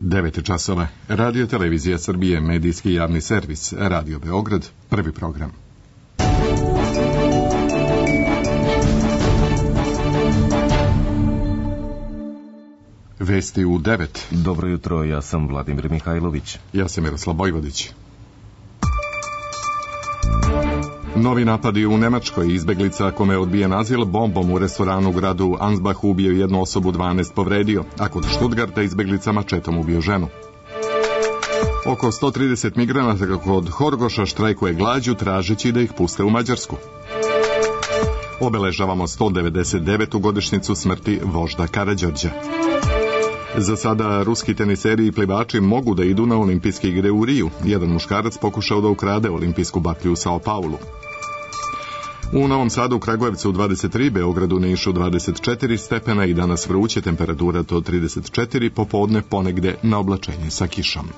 9 časova. Radio Televizija Srbije, medijski javni servis, Radio Beograd, prvi program. Vesti u 9. Dobro jutro, ja sam Vladimir Mihajlović. Ja sam Miroslav Bojvodić. Novi napadi u Nemačkoj. Izbeglica kome je odbijen azil bombom u restoranu u gradu Ansbachu ubio jednu osobu, 12 povredio, a kod Stuttgarta izbeglica mačetom ubio ženu. Oko 130 migranata kod Horgoša štrajkuje glađu tražeći da ih puste u Mađarsku. Obeležavamo 199. godišnjicu smrti vožda Karađorđa. Za sada ruski teniseri i plivači mogu da idu na olimpijske igre u Riju. Jedan muškarac pokušao da ukrade olimpijsku baklju u Sao Paulu. U Novom Sadu, Kragujevcu 23, Beogradu, Nišu 24 stepena i danas vruće, temperatura do 34, popodne ponegde na oblačenje sa kišom.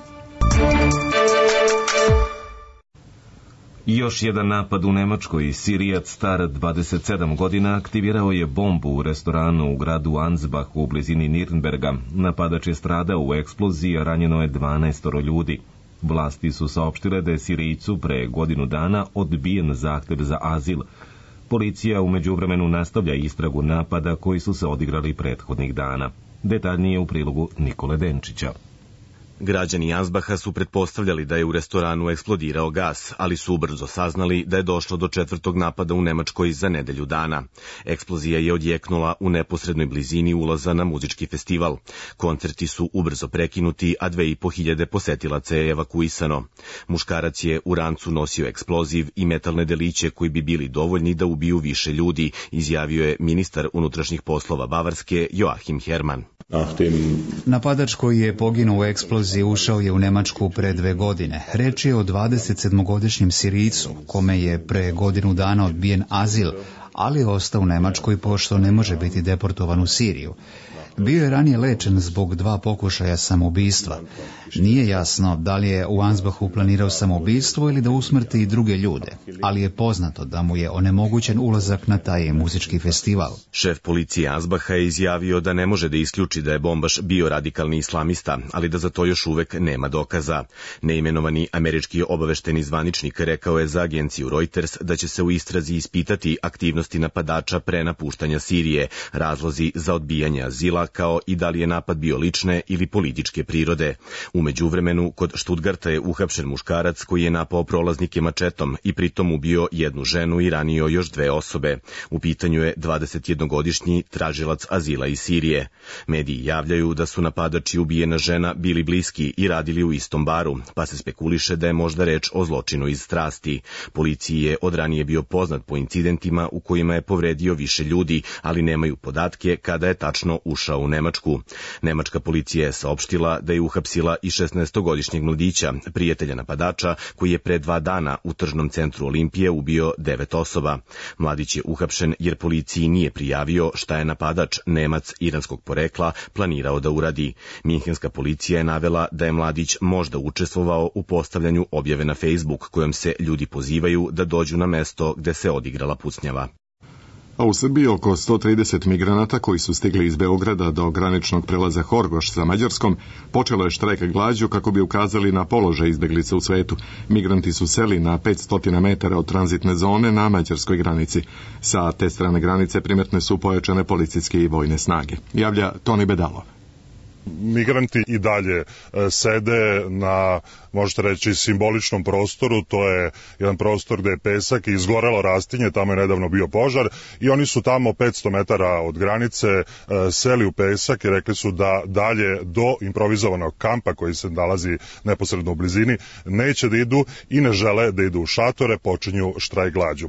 Još jedan napad u Nemačkoj. Sirijac star 27 godina aktivirao je bombu u restoranu u gradu Ansbach u blizini Nirnberga. Napadač je stradao u eksploziji, a ranjeno je 12 ljudi. Vlasti su saopštile da je Sirijcu pre godinu dana odbijen zahtev za azil. Policija u međuvremenu nastavlja istragu napada koji su se odigrali prethodnih dana. Detaljnije u prilogu Nikole Denčića. Građani Ansbacha su pretpostavljali da je u restoranu eksplodirao gas, ali su ubrzo saznali da je došlo do četvrtog napada u Nemačkoj za nedelju dana. Eksplozija je odjeknula u neposrednoj blizini ulaza na muzički festival. Koncerti su ubrzo prekinuti, a 2500 posetilaca je evakuisano. Muškarac je u rancu nosio eksploziv i metalne deliće koji bi bili dovoljni da ubiju više ljudi, izjavio je ministar unutrašnjih poslova Bavarske Joachim Herrmann. Napadač koji je poginuo u eksploziji ušao je u Nemačku pre 2 godine. Reč je o 27-godišnjem Sirijcu, kome je pre godinu dana odbijen azil, ali je ostao u Nemačkoj pošto ne može biti deportovan u Siriju. Bio je ranije lečen zbog 2 pokušaja samoubistva. Nije jasno da li je u Ansbachu planirao samoubistvo ili da usmrti i druge ljude, ali je poznato da mu je onemogućen ulazak na taj muzički festival. Šef policije Ansbacha je izjavio da ne može da isključi da je bombaš bio radikalni islamista, ali da za to još uvek nema dokaza. Neimenovani američki obavešteni zvaničnik rekao je za agenciju Reuters da će se u istrazi ispitati aktivnosti napadača pre napuštanja Sirije, razlozi za odbijanje azila, kao i da li je napad bio lične ili političke prirode. U međuvremenu, kod Stuttgarta je uhapšen muškarac koji je napao prolaznike mačetom i pritom ubio jednu ženu i ranio još 2 osobe. U pitanju je 21-godišnji tražilac azila iz Sirije. Mediji javljaju da su napadač i ubijena žena bili bliski i radili u istom baru, pa se spekuliše da je možda reč o zločinu iz strasti. Policiji je odranije bio poznat po incidentima u kojima je povredio više ljudi, ali nemaju podatke kada je tačno ušao u Nemačku. Nemačka policija je saopštila da je uhapsila i 16-godišnjeg mladića, prijatelja napadača, koji je pre 2 dana u tržnom centru Olimpije ubio 9 osoba. Mladić je uhapšen jer policiji nije prijavio šta je napadač, Nemac iranskog porekla, planirao da uradi. Minhenska policija je navela da je mladić možda učestvovao u postavljanju objave na Facebook kojom se ljudi pozivaju da dođu na mesto gde se odigrala pucnjava. A u Srbiji oko 130 migranata koji su stigli iz Beograda do graničnog prelaza Horgoš sa Mađarskom počelo je štrajk glađu kako bi ukazali na položaj izbeglica u svetu. Migranti su seli na 500 metara od tranzitne zone na mađarskoj granici. Sa te strane granice primetne su pojačane policijske i vojne snage. Javlja Toni Bedalov. Migranti i dalje sede na, možete reći, simboličnom prostoru. To je jedan prostor gde je pesak i izgorelo rastinje, tamo je nedavno bio požar i oni su tamo 500 metara od granice seli u pesak i rekli su da dalje do improvizovanog kampa koji se nalazi neposredno u blizini neće da idu i ne žele da idu u šatore, počinju štrajk glađu.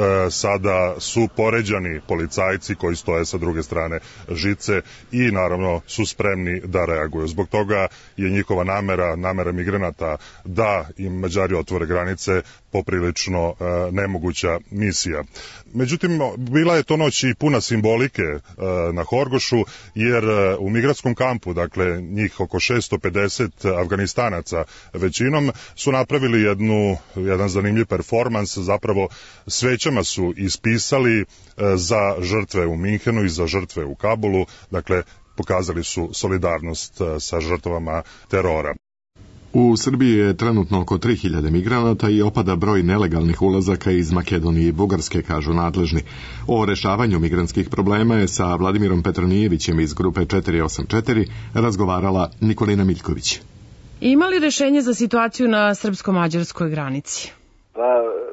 Sada su poređani policajci koji stoje sa druge strane žice i naravno su spremni da reaguju. Zbog toga je njihova namera migranata da im Mađari otvore granice poprilično nemoguća misija. Međutim, bila je to noć i puna simbolike na Horgošu, jer u migratskom kampu, dakle njih oko 650 Afganistanaca većinom, su napravili jedan zanimljiv performans, zapravo svećama su ispisali za žrtve u Minhenu i za žrtve u Kabulu, dakle pokazali su solidarnost sa žrtvama terora. U Srbiji je trenutno oko 3000 migranata i opada broj nelegalnih ulazaka iz Makedonije i Bugarske, kažu nadležni. O rešavanju migrantskih problema je sa Vladimirom Petronijevićem iz grupe 484 razgovarala Nikolina Miljković. Ima li rešenje za situaciju na srpsko-mađarskoj granici? Pa,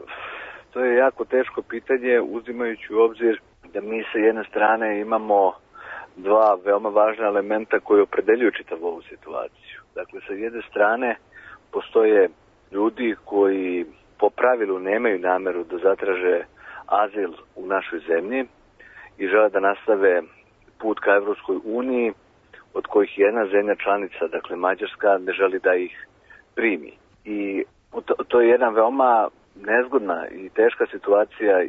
to je jako teško pitanje, uzimajući u obzir da mi sa jedne strane imamo dva veoma važna elementa koji opredeljuju čitavu ovu situaciju. Dakle, sa jedne strane postoje ljudi koji po pravilu nemaju nameru da zatraže azil u našoj zemlji i žele da nastave put ka Evropskoj uniji, od kojih jedna zemlja članica, dakle Mađarska, ne želi da ih primi. I to je jedna veoma nezgodna i teška situacija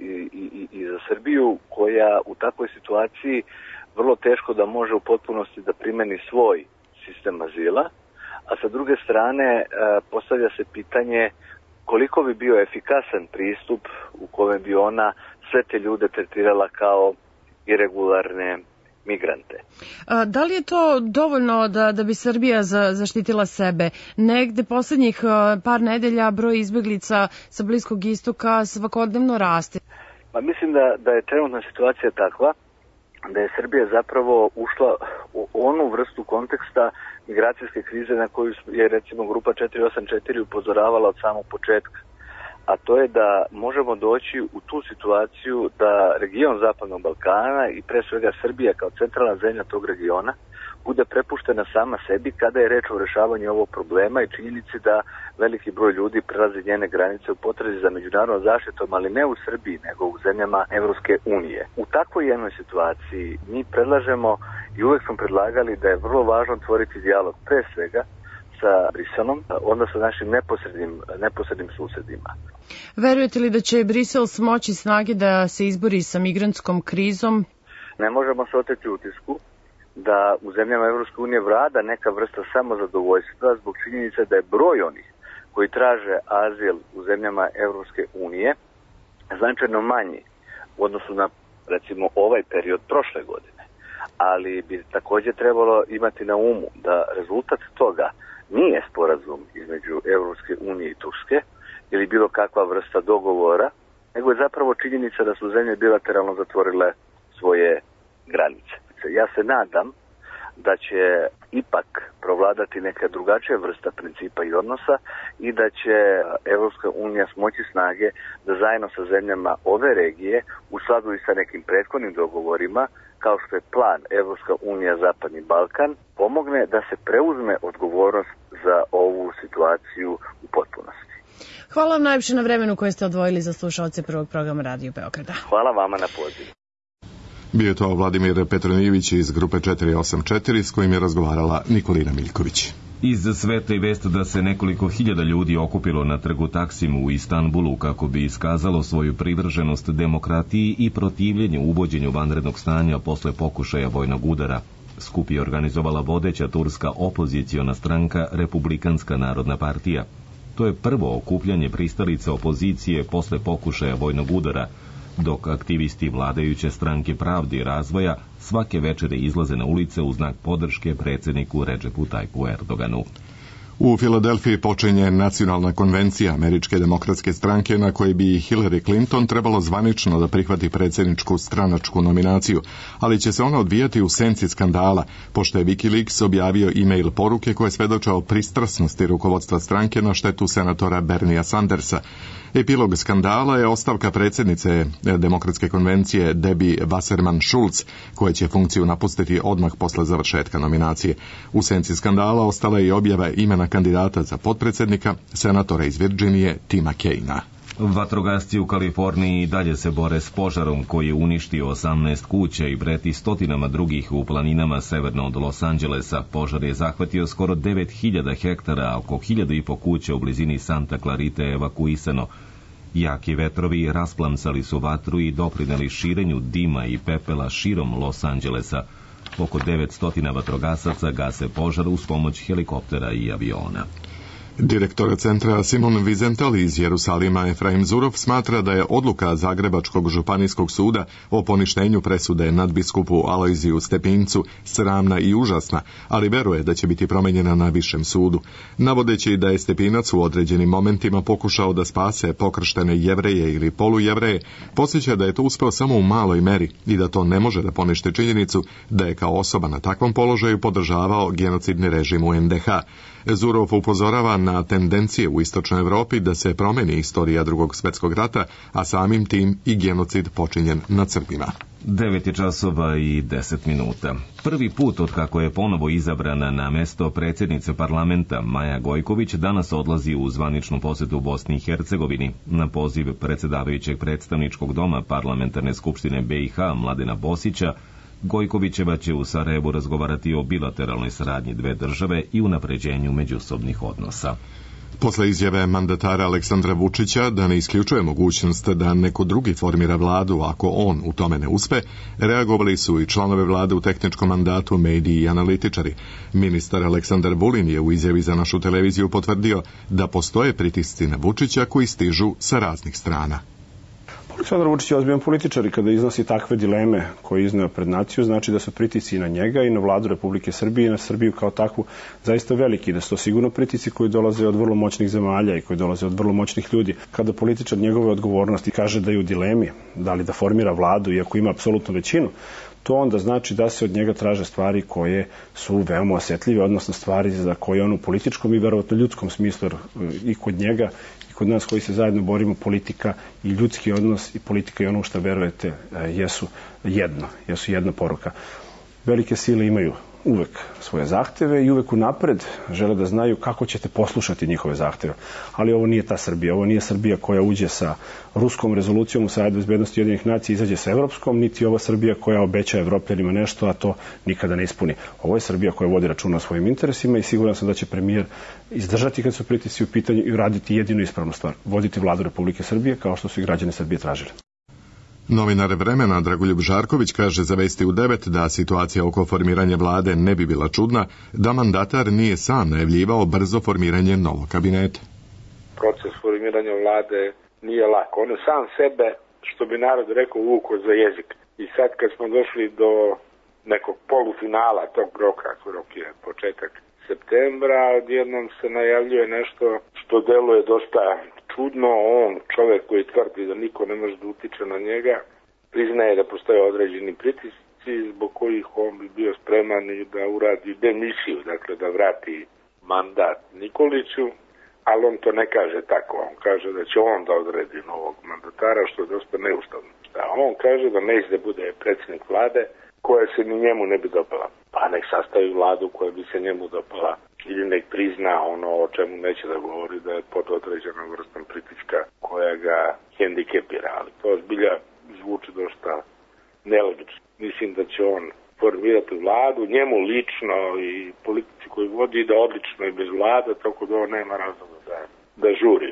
i za Srbiju, koja u takvoj situaciji vrlo teško da može u potpunosti da primeni svoj sistem azila, a sa druge strane postavlja se pitanje koliko bi bio efikasan pristup u kojem bi ona sve te ljude tretirala kao iregularne migrante. Da li je to dovoljno da bi Srbija zaštitila sebe? Negde poslednjih par nedelja broj izbeglica sa Bliskog istoka svakodnevno raste. Pa mislim da je trenutna situacija takva da je Srbija zapravo ušla u onu vrstu konteksta migracijske krize na koju je recimo grupa 484 upozoravala od samog početka. A to je da možemo doći u tu situaciju da region Zapadnog Balkana i pre svega Srbija kao centralna zemlja tog regiona bude prepuštena sama sebi kada je reč o rešavanju ovog problema i činjenici da veliki broj ljudi prelazi njene granice u potrazi za međunarodnom zaštitom, ali ne u Srbiji, nego u zemljama Evropske unije. U takvoj jednoj situaciji mi predlažemo i uvek smo predlagali da je vrlo važno otvoriti dijalog pre svega sa Briselom, onda sa našim neposrednim susedima. Verujete li da će Brisel smoći snage da se izbori sa migrantskom krizom? Ne možemo se oteti utisku da u zemljama Evropske unije vlada neka vrsta samozadovoljstva zbog činjenice da je broj onih koji traže azil u zemljama Evropske unije značajno manji u odnosu na, recimo, ovaj period prošle godine. Ali bi također trebalo imati na umu da rezultat toga nije sporazum između Evropske unije i Turske ili bilo kakva vrsta dogovora, nego je zapravo činjenica da su zemlje bilateralno zatvorile svoje granice. Ja se nadam da će ipak provladati neka drugačija vrsta principa i odnosa i da će Evropska unija smoći snage da zajedno sa zemljama ove regije, u skladu i sa nekim prethodnim dogovorima, kao što je plan Evropska unija Zapadni Balkan, pomogne da se preuzme odgovornost za ovu situaciju u potpunosti. Hvala vam najviše na vremenu koje ste odvojili za slušalce prvog programa Radio Beograda. Hvala vama na pozivu. Bio je to Vladimir Petronijević iz grupe 484 s kojim je razgovarala Nikolina Miljković. Iz sveta i vest da se nekoliko hiljada ljudi okupilo na trgu Taksim u Istanbulu kako bi iskazalo svoju privrženost demokratiji i protivljenje uvođenju vanrednog stanja posle pokušaja vojnog udara. Skup je organizovala vodeća turska opoziciona stranka Republikanska narodna partija. To je prvo okupljanje pristalica opozicije posle pokušaja vojnog udara, dok aktivisti vladajuće stranke Pravde i razvoja svake večere izlaze na ulice u znak podrške predsjedniku Redžepu Tajpu Erdoganu. U Filadelfiji počinje nacionalna konvencija Američke demokratske stranke na kojoj bi Hillary Clinton trebalo zvanično da prihvati predsjedničku stranačku nominaciju, ali će se ona odvijati u senci skandala, pošto je Wikileaks objavio e-mail poruke koje svedoče o pristrasnosti rukovodstva stranke na štetu senatora Bernia Sandersa. Epilog skandala je ostavka predsjednice Demokratske konvencije Debbie Wasserman-Schultz, koja će funkciju napustiti odmah posle završetka nominacije. U senci skandala ostala je i objava imena kandidata za potpredsjednika, senatora iz Virginije Tima Kaina. Vatrogasci u Kaliforniji dalje se bore s požarom koji je uništio 18 kuća i preti stotinama drugih u planinama severno od Los Angelesa. Požar je zahvatio skoro 9000 hektara, a oko 1500 kuća u blizini Santa Clarite je evakuisano. Jaki vetrovi rasplamsali su vatru i doprineli širenju dima i pepela širom Los Angelesa. Oko 900 vatrogasaca gase požar uz pomoć helikoptera i aviona. Direktor centra Simon Wiesenthal iz Jerusalima Efraim Zurov smatra da je odluka Zagrebačkog županijskog suda o poništenju presude nadbiskupu Alojziju Stepincu sramna i užasna, ali veruje da će biti promenjena na višem sudu. Navodeći da je Stepinac u određenim momentima pokušao da spase pokrštene Jevreje ili polujevreje, podsjeća da je to uspeo samo u maloj meri i da to ne može da poništi činjenicu da je kao osoba na takvom položaju podržavao genocidni režim u NDH. Zurov upozorava na tendencije u istočnoj Evropi da se promeni istorija Drugog svjetskog rata, a samim tim i genocid počinjen nad Srbima. 9:10. Prvi put od kako je ponovo izabrana na mesto predsjednice parlamenta Maja Gojković danas odlazi u zvaničnu posetu Bosni i Hercegovini. Na poziv predsjedavajućeg predstavničkog doma parlamentarne skupštine BiH Mladena Bosića, Gojkovićeva će u Sarajevu razgovarati o bilateralnoj saradnji dve države i unapređenju međusobnih odnosa. Posle izjave mandatara Aleksandra Vučića da ne isključuje mogućnost da neko drugi formira vladu ako on u tome ne uspe, reagovali su i članove vlade u tehničkom mandatu, mediji i analitičari. Ministar Aleksandar Vulin je u izjavi za našu televiziju potvrdio da postoje pritisci na Vučića koji stižu sa raznih strana. Aleksandar Vučić je ozbiljan političar i kada iznosi takve dileme koje izneo pred naciju, znači da su pritisci i na njega i na vladu Republike Srbije i na Srbiju kao takvu zaista veliki, da su to sigurno pritisci koji dolaze od vrlo moćnih zemalja i koji dolaze od vrlo moćnih ljudi. Kada političar njegove odgovornosti kaže da je u dilemi, da li da formira vladu iako ima apsolutnu većinu, to onda znači da se od njega traže stvari koje su veoma osetljive, odnosno stvari za koje on u političkom i verovatno ljudskom smislu i kod njega i kod nas koji se zajedno borimo, politika i ljudski odnos i politika i ono što verujete jesu jedna poruka. Velike sile imaju uvek svoje zahteve i uvek unapred žele da znaju kako ćete poslušati njihove zahteve. Ali ovo nije ta Srbija. Ovo nije Srbija koja uđe sa ruskom rezolucijom u Savetu bezbednosti Ujedinjenih nacija i izađe sa evropskom, niti ova Srbija koja obeća Evropljanima nešto, a to nikada ne ispuni. Ovo je Srbija koja vodi računa o svojim interesima i siguran sam da će premijer izdržati kad su pritisci u pitanju i uraditi jedinu ispravnu stvar. Voditi vladu Republike Srbije kao što su i građani Srbije tražili. Novinar Vremena Dragoljub Žarković kaže za Vesti u 9 da situacija oko formiranja vlade ne bi bila čudna, da mandatar nije sam najavljivao brzo formiranje novog kabineta. Proces formiranja vlade nije lak. On je sam sebe, što bi narod rekao, uvuko za jezik. I sad kad smo došli do nekog polufinala tog roka, rok je početak septembra, odjednom se najavljuje nešto što deluje dosta čudno. On, čovjek koji tvrdi da niko ne može da utiče na njega, priznaje da postoje određeni pritisci zbog kojih on bi bio spreman i da uradi demisiju, dakle da vrati mandat Nikoliću, ali on to ne kaže tako. On kaže da će on da odredi novog mandatara, što je dosta neustavno. On kaže da neće da bude predsjednik vlade koja se ni njemu ne bi dopala. Pa nek sastavi vladu koja bi se njemu dopala ili nek prizna ono o čemu neće da govori, da je pod određenom vrstom pritiska koja ga hendikepira. Ali to zbilja zvuči dosta nelogično. Mislim da će on formirati vladu, njemu lično i politici koji vodi da odlično i bez vlada, tako da on nema razloga da žuri.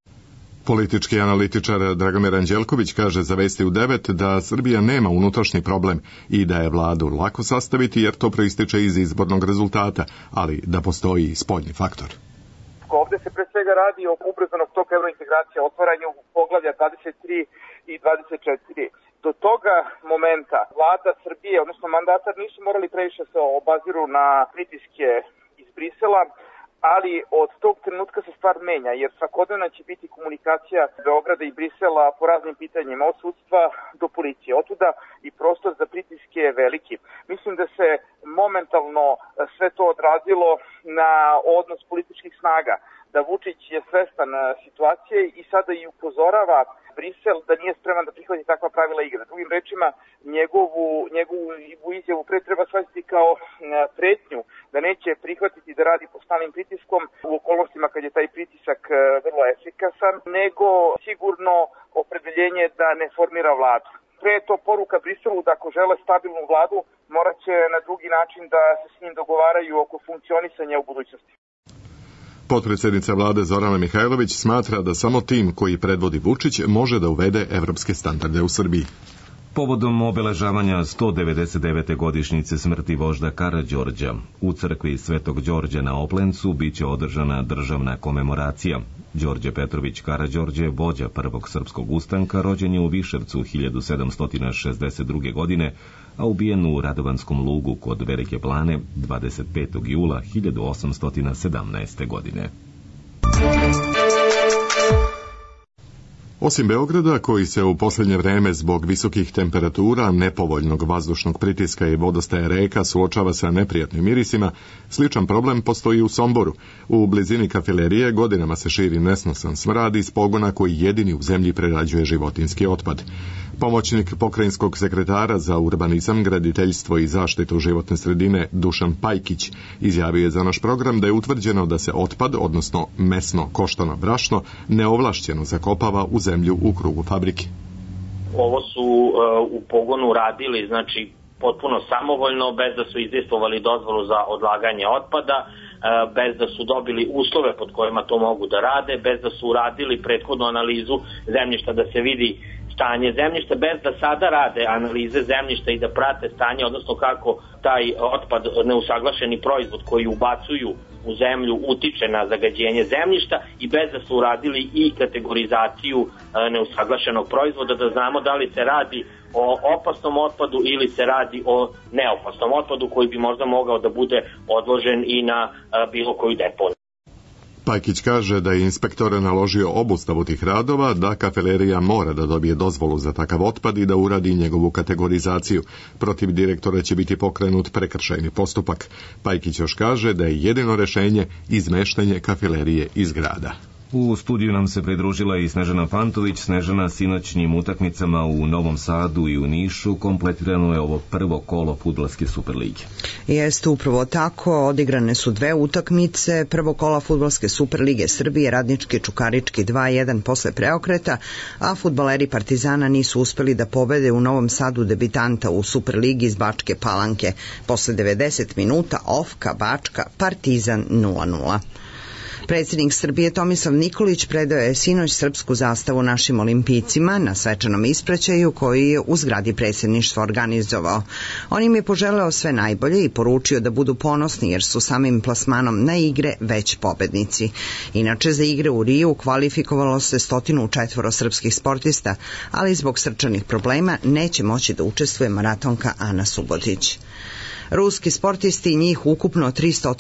Politički analitičar Dragomir Anđelković kaže za Vesti u 9 da Srbija nema unutrašnji problem i da je vladu lako sastaviti jer to proističe iz izbornog rezultata, ali da postoji i spoljni faktor. Ovde se pre svega radi o ubrzanog toka evrointegracija, otvaranju poglavlja 23 i 24. Do toga momenta vlada Srbije, odnosno mandatar, nisu morali previše se obaziru na pritiske iz Brisela, ali od tog trenutka se stvar menja, jer svakodnevna će biti komunikacija Beograda i Brisela po raznim pitanjima, od sudstva do policije. Otuda i prostor za pritiske je veliki. Mislim da se momentalno sve to odrazilo na odnos političkih snaga, da Vučić je svestan situacije i sada i upozorava Brisel da nije spreman da prihvati takva pravila igre. Drugim rečima, njegovu izjavu pre treba shvatiti kao pretnju da neće prihvatiti da radi pod stalnim pritiskom u okolnostima kad je taj pritisak vrlo efikasan, nego sigurno opredeljenje da ne formira vladu. Pre je to poruka Briselu da ako žele stabilnu vladu, morat će na drugi način da se s njim dogovaraju oko funkcionisanja u budućnosti. Potpredsjednica vlade Zorana Mihajlović smatra da samo tim koji predvodi Vučić može da uvede evropske standarde u Srbiji. Povodom obeležavanja 199. godišnjice smrti vožda Karađorđa, u crkvi Svetog Đorđa na Oplencu biće održana državna komemoracija. Đorđe Petrović Karađorđe, vođa prvog srpskog ustanka, rođen je u Viševcu 1762. godine, a ubijen u Radovanskom lugu kod Velike Plane 25. jula 1817. godine. Osim Beograda, koji se u posljednje vreme zbog visokih temperatura, nepovoljnog vazdušnog pritiska i vodostaja reka suočava sa neprijatnim mirisima, sličan problem postoji u Somboru. U blizini kafilerije godinama se širi nesnosan smrad iz pogona koji jedini u zemlji prerađuje životinjski otpad. Pomoćnik pokrajinskog sekretara za urbanizam, graditeljstvo i zaštitu životne sredine Dušan Pajkić izjavio je za naš program da je utvrđeno da se otpad, odnosno mesno koštano brašno, neovlašćeno zakopava u zemlju u krugu fabrike. Ovo su u pogonu radili, znači potpuno samovoljno, bez da su izdejstvovali dozvolu za odlaganje otpada, bez da su dobili uslove pod kojima to mogu da rade, bez da su uradili prethodnu analizu zemljišta da se vidi stanje zemljišta, bez da sada rade analize zemljišta i da prate stanje, odnosno kako taj otpad, neusaglašeni proizvod koji ubacuju u zemlju utiče na zagađenje zemljišta i bez da su uradili i kategorizaciju neusaglašenog proizvoda, da znamo da li se radi o opasnom otpadu ili se radi o neopasnom otpadu koji bi možda mogao da bude odložen i na bilo koju deponiju. Pajkić kaže da je inspektor naložio obustavu tih radova, da kafelerija mora da dobije dozvolu za takav otpad i da uradi njegovu kategorizaciju. Protiv direktora će biti pokrenut prekršajni postupak. Pajkić još kaže da je jedino rešenje izmeštanje kafelerije iz grada. U studiju nam se pridružila i Snežana Pantović. Snežana, sinoćnim utakmicama u Novom Sadu i u Nišu kompletirano je ovo prvo kolo fudbalske Superlige. Jeste upravo tako, odigrane su dve utakmice, prvo kola fudbalske Superlige Srbije, Radnički Čukarički 2-1 posle preokreta, a fudbaleri Partizana nisu uspeli da pobede u Novom Sadu debitanta u Superligi iz Bačke Palanke. Posle 90 minuta Ofka, Bačka, Partizan 0-0. Predsjednik Srbije Tomislav Nikolić predao je sinoć srpsku zastavu našim olimpijcima na svečanom ispraćaju koji je u zgradi predsjedništva organizovao. On im je poželeo sve najbolje i poručio da budu ponosni jer su samim plasmanom na igre već pobednici. Inače, za igre u Riju kvalifikovalo se 104 srpskih sportista, ali zbog srčanih problema neće moći da učestvuje maratonka Ana Subotić. Ruski sportisti, njih ukupno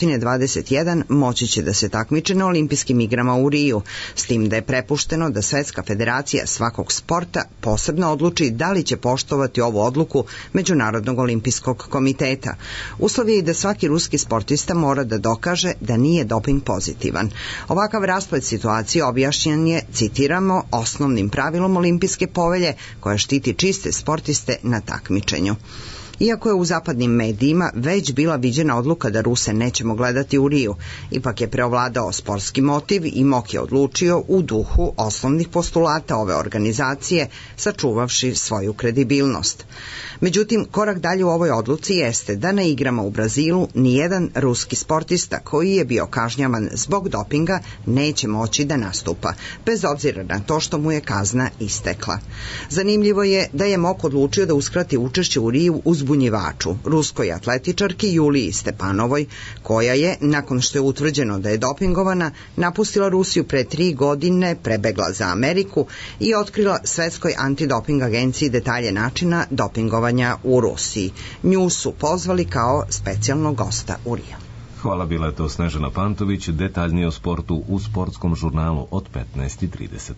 321, moći će da se takmiče na olimpijskim igrama u Riju, s tim da je prepušteno da Svetska federacija svakog sporta posebno odluči da li će poštovati ovu odluku Međunarodnog olimpijskog komiteta. Uslov je i da svaki ruski sportista mora da dokaže da nije doping pozitivan. Ovakav rasplet situacije objašnjen je, citiramo, osnovnim pravilom olimpijske povelje koja štiti čiste sportiste na takmičenju. Iako je u zapadnim medijima već bila viđena odluka da Ruse nećemo gledati u Riju, ipak je preovladao sportski motiv i MOK je odlučio u duhu osnovnih postulata ove organizacije, sačuvavši svoju kredibilnost. Međutim, korak dalje u ovoj odluci jeste da na igrama u Brazilu nijedan ruski sportista koji je bio kažnjavan zbog dopinga neće moći da nastupa, bez obzira na to što mu je kazna istekla. Zanimljivo je da je MOK odlučio da uskrati učešće u Riju uzbunjivaču, ruskoj atletičarki Juliji Stepanovoj, koja je, nakon što je utvrđeno da je dopingovana, napustila Rusiju pre 3 godine, prebegla za Ameriku i otkrila Svetskoj antidoping agenciji detalje načina dopingovanja u Rusiji. Nju su pozvali kao specijalnog gosta u Riju. Hvala, bila je to Snežana Pantović. Detaljnije o sportu u sportskom žurnalu od 15:30.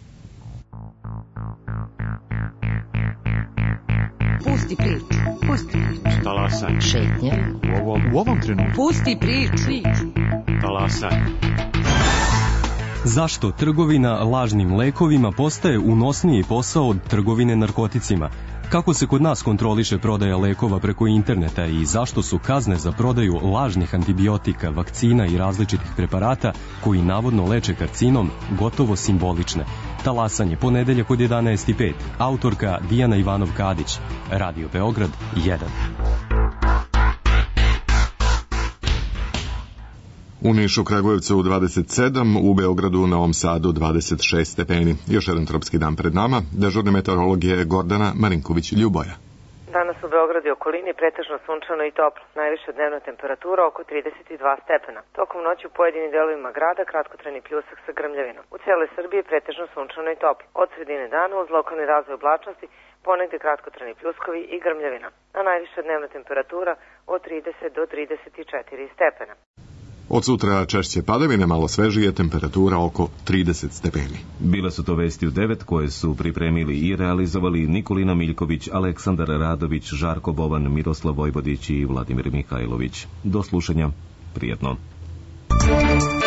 Pusti priču. Pusti priču. Talasaj. Šetnje. U ovom trenutku. Pusti priču. Talasaj. Zašto trgovina lažnim lekovima postaje unosniji posao od trgovine narkoticima? Kako se kod nas kontroliše prodaja lekova preko interneta i zašto su kazne za prodaju lažnih antibiotika, vakcina i različitih preparata koji navodno leče karcinom gotovo simbolične? Talasanje, ponedeljak od 11:05. Autorka Dijana Ivanov-Kadić. Radio Beograd 1. U Nišu, Kragujevcu 27, u Beogradu, Novom Sadu 26 stepeni. Još jedan tropski dan pred nama. Dežurni meteorolog je Gordana Marinković-Ljuboja. Danas u Beogradu i okolini pretežno sunčano i toplo. Najviša dnevna temperatura oko 32 stepena. Tokom noći u pojedinim delovima grada kratkotrajni pljusak sa grmljavinom. U cijeloj Srbiji pretežno sunčano i toplo. Od sredine dana uz lokalni razvoj oblačnosti ponegde kratkotrajni pljuskovi i grmljavina. A najviša dnevna temperatura od 30 do 34 stepena. Od sutra češće padavine, malo svežije, temperatura oko 30 stepeni. Bile su to vesti u 9 koje su pripremili i realizovali Nikolina Miljković, Aleksandar Radović, Žarko Bovan, Miroslav Vojvodić i Vladimir Mihajlović. Do slušanja, prijetno.